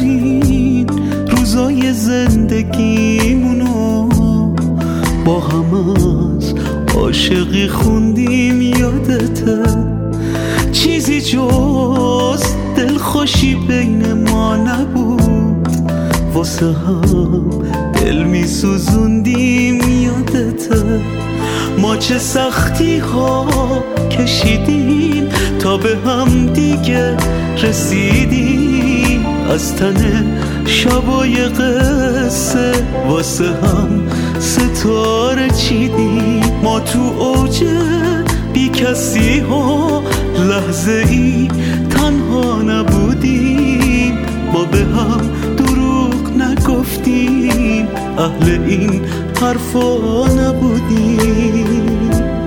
بهترین روزای زندگیمونو با هم از عاشقی خوندیم. یادته چیزی جز دلخوشی بین ما نبود، واسه هم دل می سوزوندیم. یادته ما چه سختی ها کشیدیم تا به هم دیگه رسیدیم. از تن شبای قصه واسه هم ستاره چیدیم. ما تو اوج بی کسی ها لحظه ای تنها نبودیم. ما به هم دروغ نگفتیم، اهل این حرفا نبودیم.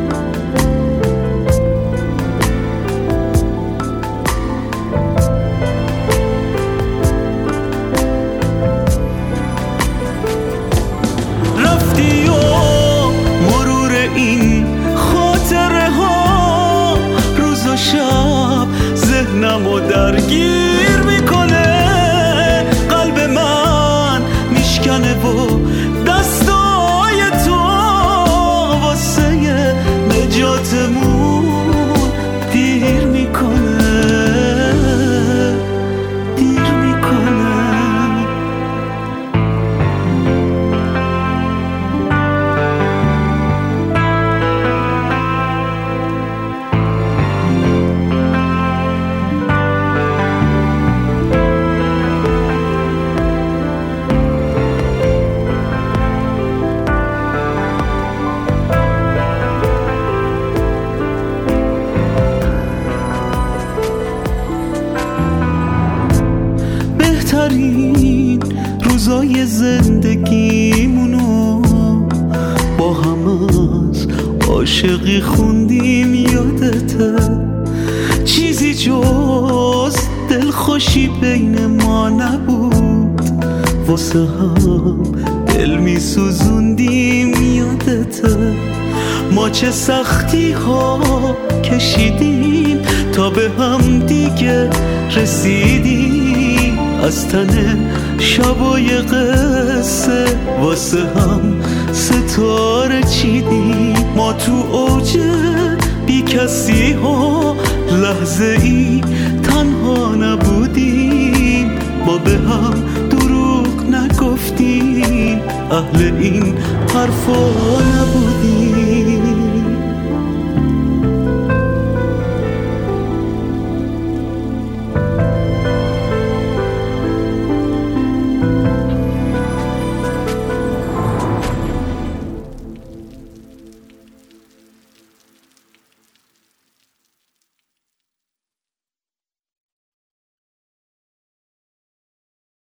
رفتی و مرور این خاطره ها روز و شب ذهنمو درگیر میکنه. قلب من میشکنه و دستای تو واسه نجاتمون دیر میکنه، دیر میکنه. بهترین روزای زندگیمونو با هم از عاشقی خوندیم. یادته چیزی جز دلخوشی بین ما نبود، واسه هم دل می سوزوندیم. یادته ما چه سختی ها کشیدیم تا به هم دیگه رسیدیم. از تن شبای قصه واسه هم ستاره چیدیم. ما تو اوج بی کسی ها لحظه ای تنها نبودیم. ما به هم دروغ نگفتیم، اهل این حرفا نبودیم.